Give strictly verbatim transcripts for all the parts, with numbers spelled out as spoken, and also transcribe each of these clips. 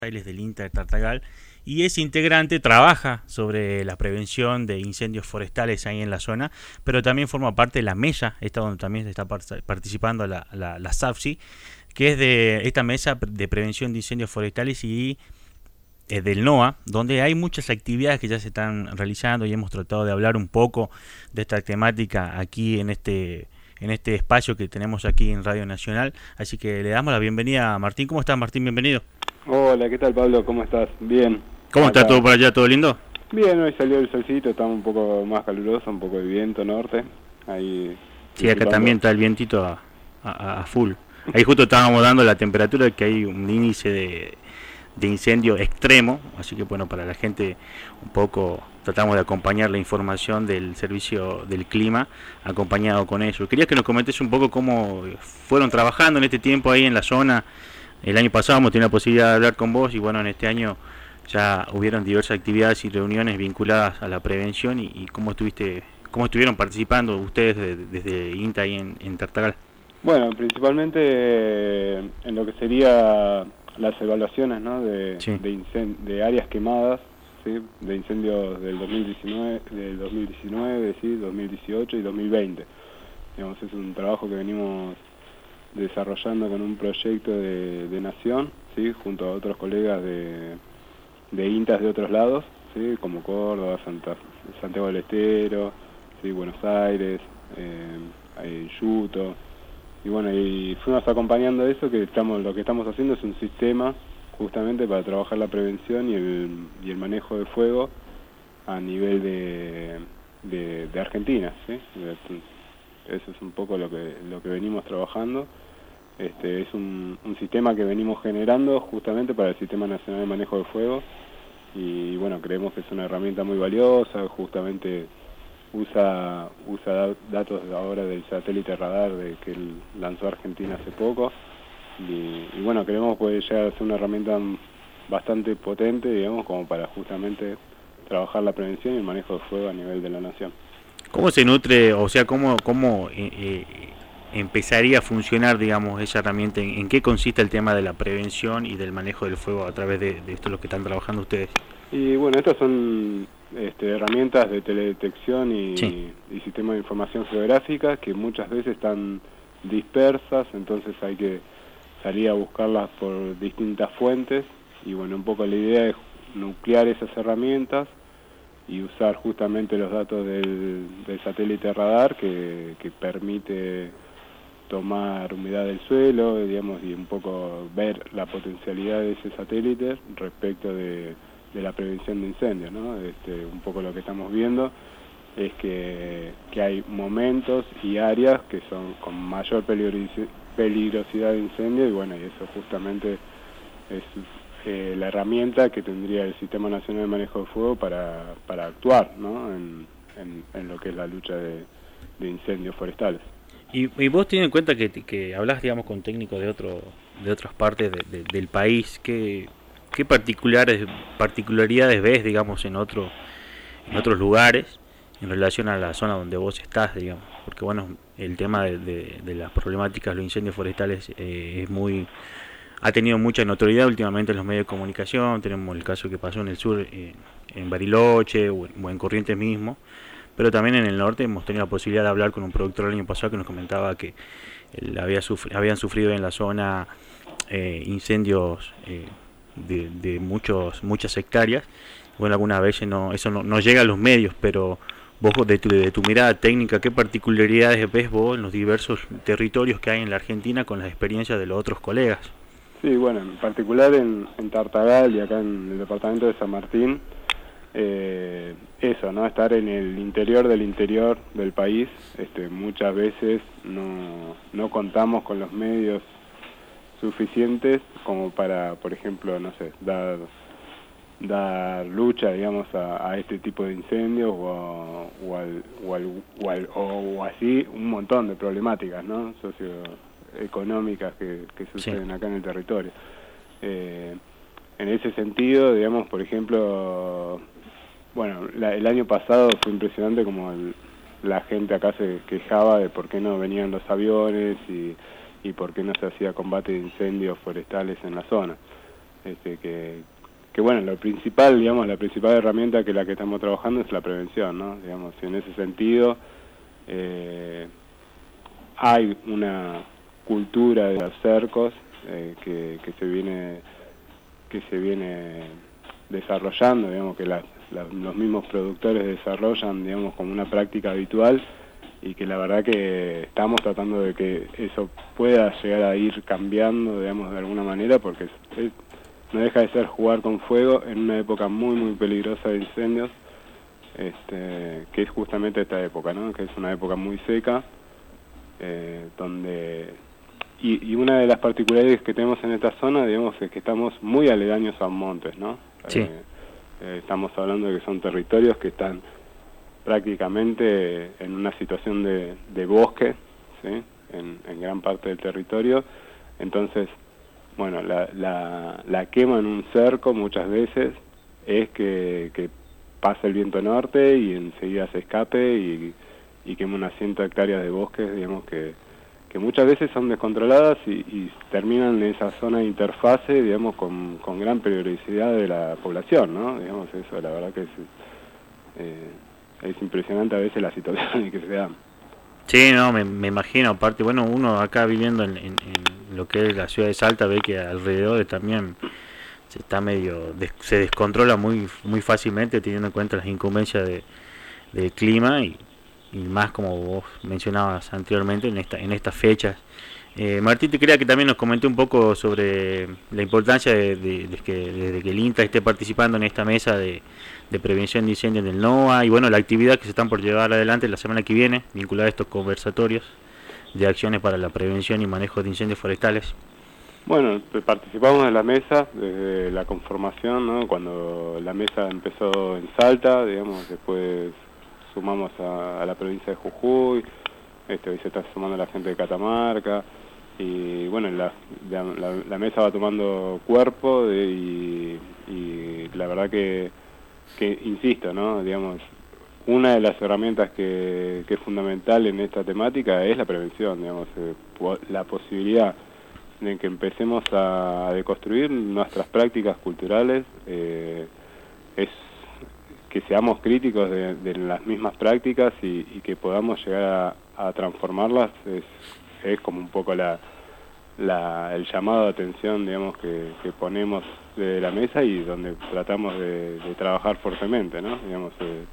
del INTA de Tartagal, y ese integrante trabaja sobre la prevención de incendios forestales ahí en la zona, pero también forma parte de la mesa, esta donde también está participando la, la, la SAFSI, que es de esta mesa de prevención de incendios forestales y eh, del NOA, donde hay muchas actividades que ya se están realizando y hemos tratado de hablar un poco de esta temática aquí en este en este espacio que tenemos aquí en Radio Nacional. Así que le damos la bienvenida a Martín. ¿Cómo estás, Martín? Bienvenido. Hola, ¿qué tal, Pablo? ¿Cómo estás? Bien. ¿Cómo Acá. está todo por allá? ¿Todo lindo? Bien, hoy salió el solcito, está un poco más caluroso, un poco de viento norte. Ahí. Sí, acá también está el vientito a, a, a full. Ahí justo estábamos dando la temperatura, que hay un índice de, de incendio extremo, así que bueno, para la gente un poco tratamos de acompañar la información del servicio del clima, acompañado con eso. Quería que nos comentes un poco cómo fueron trabajando en este tiempo ahí en la zona. El año pasado hemos tenido la posibilidad de hablar con vos y bueno, en este año ya hubieron diversas actividades y reuniones vinculadas a la prevención y, y cómo estuviste, cómo estuvieron participando ustedes de, desde INTA ahí en, en Tartagal. Bueno, principalmente eh, en lo que sería las evaluaciones, ¿no? de, Sí. de, incend de áreas quemadas, ¿sí? De incendios del dos mil diecinueve, del dos mil diecinueve, ¿sí? dos mil dieciocho y dos mil veinte. Digamos, es un trabajo que venimos desarrollando con un proyecto de, de nación, ¿sí? Junto a otros colegas de, de INTAs de otros lados, ¿sí? Como Córdoba, Santa, Santiago del Estero, ¿sí? Buenos Aires, eh, Yuto, y bueno, y fuimos acompañando eso, que estamos, lo que estamos haciendo es un sistema justamente para trabajar la prevención y el, y el manejo de fuego a nivel de, de, de Argentina, ¿sí? Eso es un poco lo que, lo que venimos trabajando. Este, es un, un sistema que venimos generando justamente para el Sistema Nacional de Manejo de Fuego y bueno, creemos que es una herramienta muy valiosa, justamente usa, usa datos ahora del satélite radar de que lanzó Argentina hace poco y, y bueno, creemos que puede llegar a ser una herramienta bastante potente, digamos, como para justamente trabajar la prevención y el manejo de fuego a nivel de la nación. ¿Cómo se nutre, o sea, cómo, cómo eh, eh, empezaría a funcionar, digamos, esa herramienta? ¿En, ¿En qué consiste el tema de la prevención y del manejo del fuego a través de, de esto lo que están trabajando ustedes? Y bueno, estas son este, herramientas de teledetección y, sí. y sistemas de información geográfica que muchas veces están dispersas, entonces hay que salir a buscarlas por distintas fuentes y bueno, un poco la idea es nuclear esas herramientas y usar justamente los datos del, del satélite radar que, que permite tomar humedad del suelo, digamos, y un poco ver la potencialidad de ese satélite respecto de, de la prevención de incendios, ¿no? Este, un poco lo que estamos viendo es que, que hay momentos y áreas que son con mayor peligrosidad de incendio y bueno, y eso justamente es Eh, la herramienta que tendría el Sistema Nacional de Manejo de Fuego para, para actuar, ¿no? en, en, en lo que es la lucha de, de incendios forestales. Y, y vos teniendo en cuenta que, que hablas, digamos, con técnicos de otro de otras partes de, de, del país, ¿qué, qué particulares particularidades ves, digamos, en otro en otros lugares en relación a la zona donde vos estás, digamos? Porque bueno, el tema de, de, de las problemáticas de los incendios forestales eh, es muy ha tenido mucha notoriedad últimamente en los medios de comunicación. Tenemos el caso que pasó en el sur, eh, en Bariloche o en, o en Corrientes mismo, pero también en el norte hemos tenido la posibilidad de hablar con un productor el año pasado que nos comentaba que él había sufri habían sufrido en la zona eh, incendios eh, de, de muchos muchas hectáreas. Bueno, algunas veces no, eso no, no llega a los medios, pero vos de tu, de tu mirada técnica, ¿qué particularidades ves vos en los diversos territorios que hay en la Argentina con las experiencias de los otros colegas? Sí, bueno, en particular en, en Tartagal y acá en el departamento de San Martín, eh, eso, ¿no? Estar en el interior del interior del país, este, muchas veces no, no contamos con los medios suficientes como para, por ejemplo, no sé, dar, dar lucha, digamos, a, a este tipo de incendios o, a, o, al, o, al, o, al, o, o así un montón de problemáticas, ¿no? Socio económicas que, que suceden sí. acá en el territorio. Eh, en ese sentido, digamos, por ejemplo, bueno, la, el año pasado fue impresionante como el, la gente acá se quejaba de por qué no venían los aviones y, y por qué no se hacía combate de incendios forestales en la zona. este, que, que bueno, lo principal, digamos, la principal herramienta que la que estamos trabajando es la prevención, ¿no? Digamos, y en ese sentido eh, hay una cultura de los cercos eh, que, que se viene que se viene desarrollando, digamos, que la, la, los mismos productores desarrollan, digamos, como una práctica habitual, y que la verdad que estamos tratando de que eso pueda llegar a ir cambiando, digamos, de alguna manera, porque es, es, no deja de ser jugar con fuego en una época muy, muy peligrosa de incendios, este, que es justamente esta época, ¿no? Que es una época muy seca, eh, donde... Y, y una de las particularidades que tenemos en esta zona, digamos, es que estamos muy aledaños a montes, ¿no? Sí. Eh, eh, estamos hablando de que son territorios que están prácticamente en una situación de, de bosque, ¿sí? En, en gran parte del territorio. Entonces, bueno, la, la, la quema en un cerco muchas veces es que, que pasa el viento norte y enseguida se escape y, y quema unas cien hectáreas de bosques, digamos, que que muchas veces son descontroladas y, y terminan en esa zona de interfase, digamos, con, con gran peligrosidad de la población, ¿no? Digamos, eso la verdad que es, eh, es impresionante a veces la situación en que se dan. Sí, no, me, me imagino, aparte, bueno, uno acá viviendo en, en, en lo que es la ciudad de Salta ve que alrededor también se está medio, des, se descontrola muy muy fácilmente teniendo en cuenta las incumbencias de, del clima y y más como vos mencionabas anteriormente en esta en estas fechas. Eh, Martín, te quería que también nos comente un poco sobre la importancia de, de, de que desde que el INTA esté participando en esta mesa de, de prevención de incendios en el NOA y bueno, la actividad que se están por llevar adelante la semana que viene, vinculada a estos conversatorios de acciones para la prevención y manejo de incendios forestales. Bueno, participamos en la mesa desde la conformación, ¿no? Cuando la mesa empezó en Salta, digamos, después sumamos a, a la provincia de Jujuy, este, hoy se está sumando la gente de Catamarca, y bueno, la, la, la mesa va tomando cuerpo de, y, y la verdad que, que, insisto, ¿no? Digamos, una de las herramientas que, que es fundamental en esta temática es la prevención, digamos, eh, la posibilidad de que empecemos a, a deconstruir nuestras prácticas culturales, eh, es que seamos críticos de, de las mismas prácticas y, y que podamos llegar a, a transformarlas, es, es como un poco la, la, el llamado de atención, digamos, que, que ponemos de la mesa y donde tratamos de, de trabajar fuertemente, ¿no? Digamos, eh,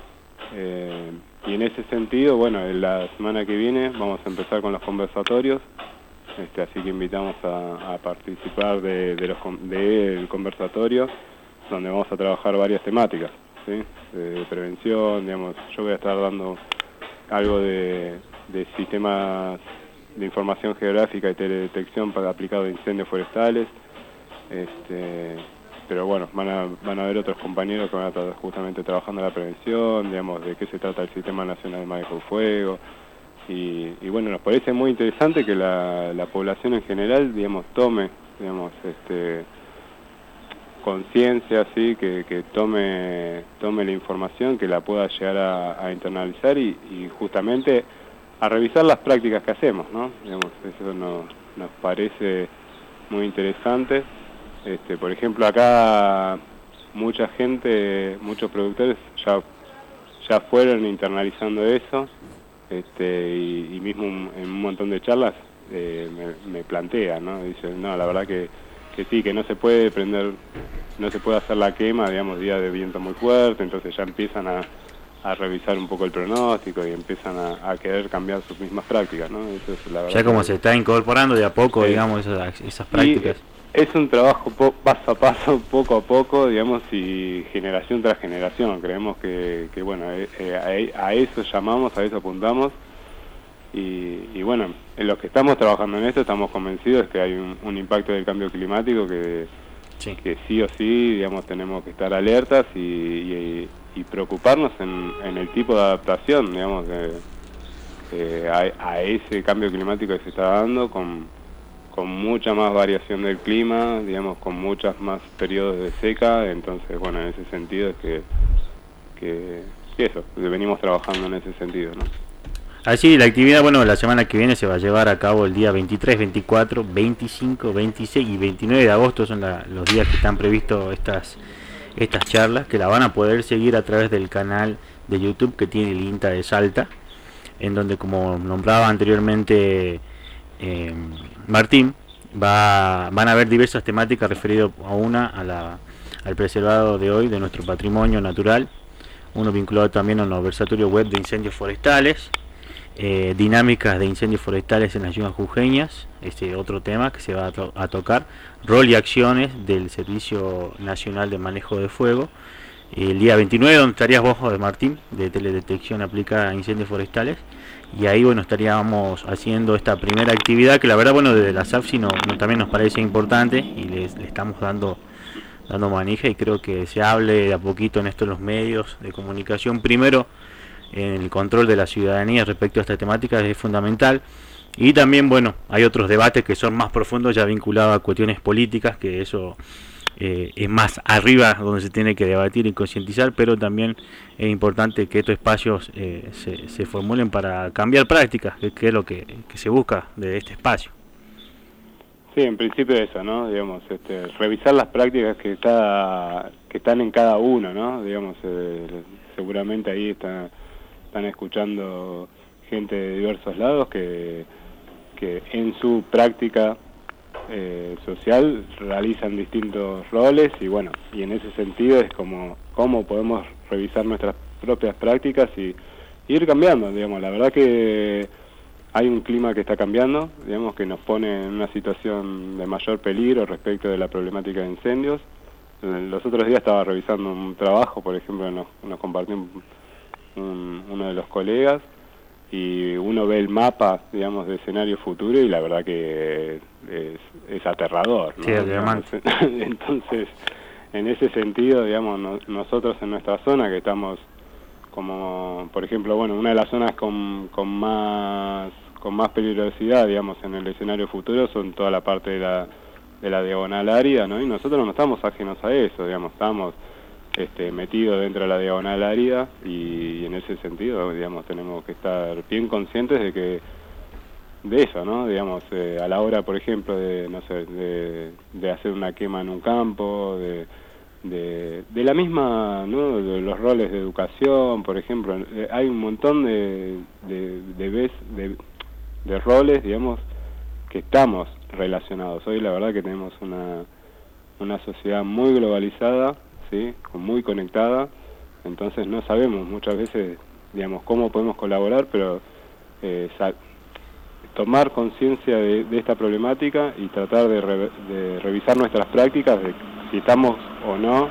eh, y en ese sentido, bueno, la semana que viene vamos a empezar con los conversatorios, este, así que invitamos a, a participar de, de los, del conversatorio, donde vamos a trabajar varias temáticas, ¿sí? De prevención, digamos, yo voy a estar dando algo de, de sistemas de información geográfica y teledetección para aplicado a incendios forestales, este, pero bueno, van a, van a haber otros compañeros que van a estar justamente trabajando en la prevención, digamos, de qué se trata el Sistema Nacional de Manejo del Fuego, y, y bueno, nos parece muy interesante que la, la población en general, digamos, tome, digamos, este... conciencia, sí, que, que tome tome la información, que la pueda llegar a, a internalizar y, y justamente a revisar las prácticas que hacemos, ¿no? Digamos, eso nos, nos parece muy interesante. Este, por ejemplo, acá mucha gente, muchos productores ya ya fueron internalizando eso, este, y, y mismo en un montón de charlas eh, me, me plantean, ¿no? Dicen, no, la verdad que que sí, que no se puede prender, no se puede hacer la quema, digamos, día de viento muy fuerte, entonces ya empiezan a, a revisar un poco el pronóstico y empiezan a, a querer cambiar sus mismas prácticas, ¿no? Eso es la verdad. Ya como que, se está incorporando de a poco, sí, digamos, esas, esas prácticas. Es un trabajo po paso a paso, poco a poco, digamos, y generación tras generación. Creemos que, que bueno, eh, a, a eso llamamos, a eso apuntamos. Y, y bueno, en los que estamos trabajando en esto estamos convencidos que hay un, un impacto del cambio climático que sí. que sí o sí, digamos, tenemos que estar alertas y, y, y preocuparnos en, en el tipo de adaptación, digamos, de, de, a, a ese cambio climático que se está dando con, con mucha más variación del clima, digamos, con muchas más periodos de seca. Entonces, bueno, en ese sentido es que, que, que eso, venimos trabajando en ese sentido, ¿no? Así, la actividad, bueno, la semana que viene se va a llevar a cabo el día veintitrés, veinticuatro, veinticinco, veintiséis y veintinueve de agosto, son la, los días que están previstos estas, estas charlas, que la van a poder seguir a través del canal de YouTube que tiene el INTA de Salta, en donde, como nombraba anteriormente eh, Martín, va, van a haber diversas temáticas referidas a una a la, al preservado de hoy de nuestro patrimonio natural, uno vinculado también a un observatorio web de incendios forestales, eh, dinámicas de incendios forestales en las yungas jujeñas, este otro tema que se va a, to a tocar, rol y acciones del Servicio Nacional de Manejo de Fuego, el día veintinueve, donde estarías vos, de Martín, de teledetección aplicada a incendios forestales, y ahí, bueno, estaríamos haciendo esta primera actividad que la verdad, bueno, desde la SAFSI no, no, también nos parece importante y les, le estamos dando dando manija, y creo que se hable de a poquito en esto en los medios de comunicación. Primero, en el control de la ciudadanía respecto a esta temática es fundamental, y también, bueno, hay otros debates que son más profundos, ya vinculados a cuestiones políticas, que eso eh, es más arriba donde se tiene que debatir y concientizar, pero también es importante que estos espacios eh, se, se formulen para cambiar prácticas, que, que es lo que, que se busca de este espacio. Sí, en principio eso, ¿no? Digamos, este, revisar las prácticas que está, que están en cada uno, ¿no? Digamos, eh, seguramente ahí está, están escuchando gente de diversos lados que, que en su práctica eh, social realizan distintos roles, y bueno, y en ese sentido es como cómo podemos revisar nuestras propias prácticas y, y ir cambiando, digamos. La verdad que hay un clima que está cambiando, digamos, que nos pone en una situación de mayor peligro respecto de la problemática de incendios. Los otros días estaba revisando un trabajo, por ejemplo, nos, nos compartió un, un, uno de los colegas, y uno ve el mapa, digamos, de escenario futuro, y la verdad que es, es aterrador, ¿no? Sí, Digamos, entonces, en ese sentido, digamos, no, nosotros en nuestra zona, que estamos como, por ejemplo, bueno, una de las zonas con, con más con más peligrosidad, digamos, en el escenario futuro, son toda la parte de la, de la diagonal árida, ¿no? Y nosotros no estamos ajenos a eso, digamos, estamos este, metidos dentro de la diagonal árida, y, y en ese sentido, digamos, tenemos que estar bien conscientes de que de eso, ¿no? Digamos, eh, a la hora, por ejemplo, de, no sé, de, de hacer una quema en un campo, de De, de la misma, ¿no? De los roles de educación, por ejemplo, eh, hay un montón de de, de, vez, de de roles, digamos, que estamos relacionados. Hoy la verdad que tenemos una una sociedad muy globalizada, ¿sí? Muy conectada, entonces no sabemos muchas veces, digamos, cómo podemos colaborar, pero eh, tomar conciencia de, de esta problemática y tratar de, re, de revisar nuestras prácticas, de si estamos o no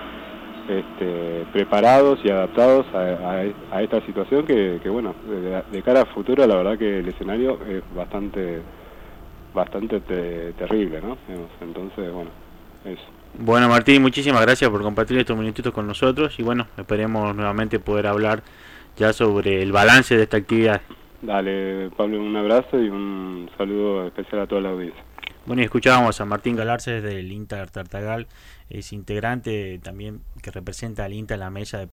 este, preparados y adaptados a, a, a esta situación que, que bueno, de, de cara a futuro, la verdad que el escenario es bastante bastante te, terrible, ¿no? Entonces, bueno, eso. Bueno, Martín, muchísimas gracias por compartir estos minutitos con nosotros, y bueno, esperemos nuevamente poder hablar ya sobre el balance de esta actividad. Dale, Pablo, un abrazo y un saludo especial a toda la audiencia. Bueno, y escuchábamos a Martín Galarce del INTA Tartagal, es integrante también que representa al INTA en la mesa de